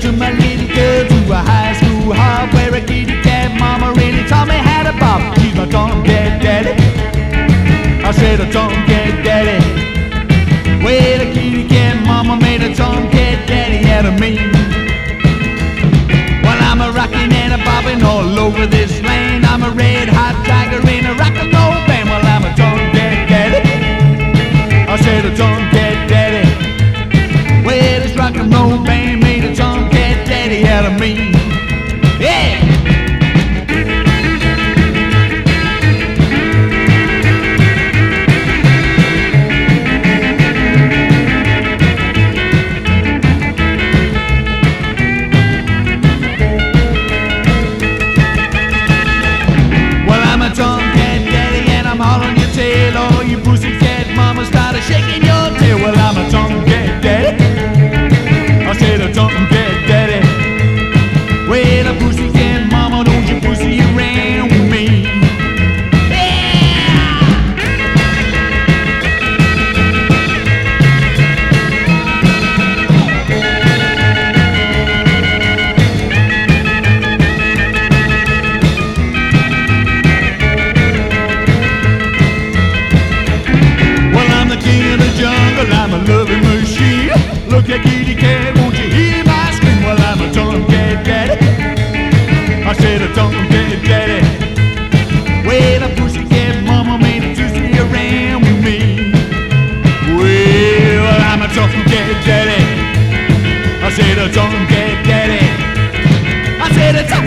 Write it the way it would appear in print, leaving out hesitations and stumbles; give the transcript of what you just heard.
to my little girl to a high school hop where a kitty cat mama really taught me how to bop. She's my tomcat daddy. I said a tomcat daddy. Well, a kitty cat mama made a tomcat daddy out of me. Well, I'm a rockin' and a bobbing all over this land. I'm a red hot tiger in a rock and roll band. Well, I'm a tomcat daddy. I said a tomcat daddy. Well, this rock and roll band made a tomcat daddy out of me. Yeah! Oh, you pussycat mama started shaking your tail. Well, I'm a tomcat daddy. I said a tomcat daddy. Well, a pussycat mama, don't you pussy around with me. I'm a loving machine. Look at kitty cat, won't you hear my scream? Well, I'm a tomcat daddy. I said a tomcat daddy. Well, a pussycat mama made a juicy around with me. Well, I'm a tomcat daddy. I said a tomcat daddy. I said a tomcat